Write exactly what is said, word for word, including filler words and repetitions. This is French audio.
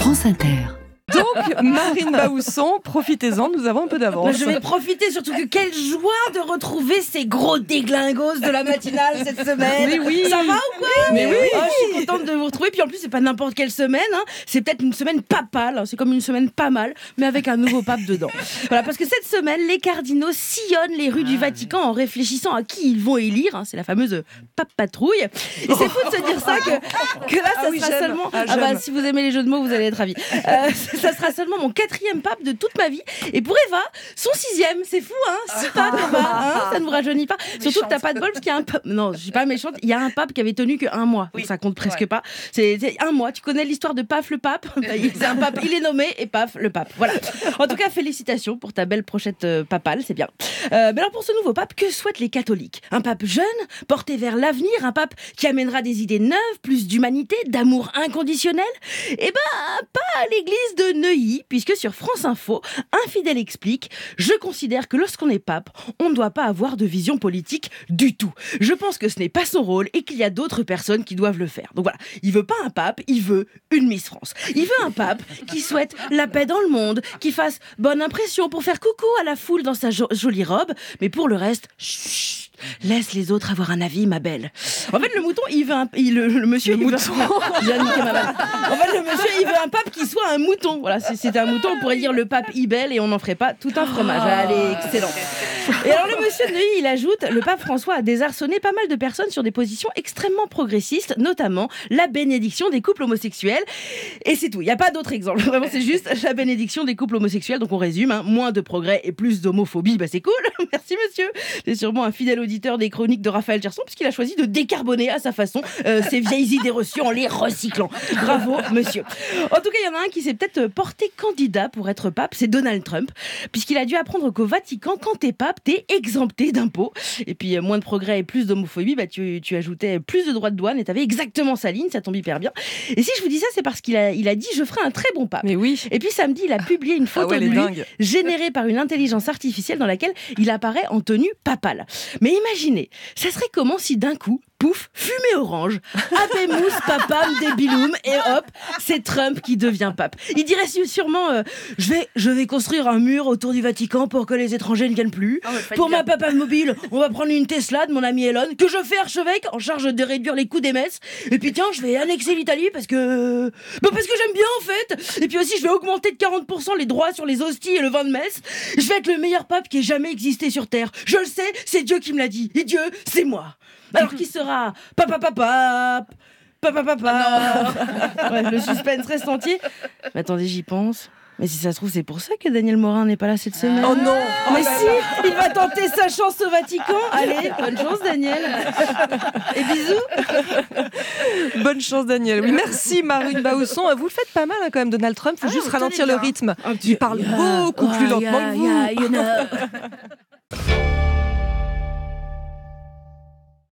France Inter. Donc, Marine Baousson, profitez-en, nous avons un peu d'avance. Je vais profiter, surtout que quelle joie de retrouver ces gros déglingos de la matinale cette semaine. Mais oui. Ça va ou quoi? Mais oui. Oh, je suis contente de vous retrouver. Puis en plus, c'est pas n'importe quelle semaine. Hein. C'est peut-être une semaine papale. Hein. C'est comme une semaine pas mal, mais avec un nouveau pape dedans. Voilà, parce que cette semaine, les cardinaux sillonnent les rues du Vatican en réfléchissant à qui ils vont élire. Hein. C'est la fameuse pape patrouille. Et c'est fou de se dire ça que, que là, ça Ah oui, sera j'aime. seulement. Ah, Ah bah, j'aime. si vous aimez les jeux de mots, vous allez être ravis. Euh, ça sera seulement mon quatrième pape de toute ma vie. Et pour Eva, son sixième. C'est fou, hein? Six papes, Eva, hein, ça ne vous rajeunit pas. Surtout que t'as pas de bol parce qu'il y a un pape. Non, je suis pas méchante. Il y a un pape qui avait tenu que un mois. Donc ça compte presque pas. C'est, c'est un mois. Tu connais l'histoire de Paf le pape? C'est un pape. Il est nommé et Paf le pape. Voilà. En tout cas, félicitations pour ta belle prochette euh, papale. C'est bien. Euh, mais alors pour ce nouveau pape, que souhaitent les catholiques? Un pape jeune, porté vers l'avenir, un pape qui amènera des idées neuves, plus d'humanité, d'amour inconditionnel? Eh ben, pas à l'église de Neuilly, puisque sur France Info, un fidèle explique: je considère que lorsqu'on est pape, on ne doit pas avoir de vision politique du tout. Je pense que ce n'est pas son rôle et qu'il y a d'autres personnes qui doivent le faire. Donc voilà, il veut pas un pape, il veut une Miss France. Il veut un pape qui souhaite la paix dans le monde, qui fasse bonne impression pour faire coucou à la foule dans sa jo- jolie robe, mais pour le reste, chut, laisse les autres avoir un avis, ma belle. En fait, le mouton, il veut un... Il, le, le monsieur, Le il mouton. veut... J'ai niqué ma vanne. En fait, le monsieur, il veut un pape qui soit un mouton. Voilà, si c'était un mouton, on pourrait dire le pape Ibel et on n'en ferait pas tout un fromage. Allez, excellent. Et alors, le monsieur de Neuilly, il ajoute: le pape François a désarçonné pas mal de personnes sur des positions extrêmement progressistes, notamment la bénédiction des couples homosexuels. Et c'est tout, il n'y a pas d'autre exemple. Vraiment, c'est juste la bénédiction des couples homosexuels. Donc, on résume, hein, moins de progrès et plus d'homophobie. Bah, c'est cool. Merci, monsieur. C'est sûrement un fidèle auditeur des chroniques de Raphaël Gerson, puisqu'il a choisi de décarboner à sa façon euh, ces vieilles idées reçues en les recyclant. Bravo, monsieur. En tout cas, il y en a un qui s'est peut-être porté candidat pour être pape, c'est Donald Trump, puisqu'il a dû apprendre qu'au Vatican, quand t'es pape, t'es exempté d'impôts. Et puis, euh, moins de progrès et plus d'homophobie, bah, tu, tu ajoutais plus de droits de douane et t'avais exactement sa ligne, ça tombe hyper bien. Et si je vous dis ça, c'est parce qu'il a, il a dit: je ferai un très bon pape. Mais oui. Et puis samedi, il a publié une photo Ah ouais, de elle est lui dingue. générée par une intelligence artificielle dans laquelle il apparaît en tenue papale. Mais imaginez, ça serait comment si d'un coup, pouf, fumée orange, Habemus papam débilum, et hop, c'est Trump qui devient pape. Il dirait sûrement euh, je vais, je vais construire un mur autour du Vatican pour que les étrangers ne viennent plus. Ah ouais, Pour ma papa mobile, on va prendre une Tesla de mon ami Elon, que je fais archevêque en charge de réduire les coûts des messes. Et puis tiens, je vais annexer l'Italie parce que... Bah parce que j'aime bien en fait. Et puis aussi, je vais augmenter de quarante pour cent les droits sur les hosties et le vin de messe. Je vais être le meilleur pape qui ait jamais existé sur Terre. Je le sais, c'est Dieu qui me l'a dit. Et Dieu, c'est moi. Alors qui sera papa papa papa papa. Ouais, le suspense reste entier. Mais attendez, j'y pense. Mais si ça se trouve, c'est pour ça que Daniel Morin n'est pas là cette semaine. Oh non. Mais si, il va tenter sa chance au Vatican. Allez, bonne chance Daniel. Et bisous. Bonne chance, Daniel. Oui, merci, Marine Baousson. Vous le faites pas mal hein, quand même, Donald Trump. Faut Ah, juste on ralentir connaît le bien. rythme. Un petit- Il parle Yeah. beaucoup plus Oh, lentement yeah, que vous. yeah, you know.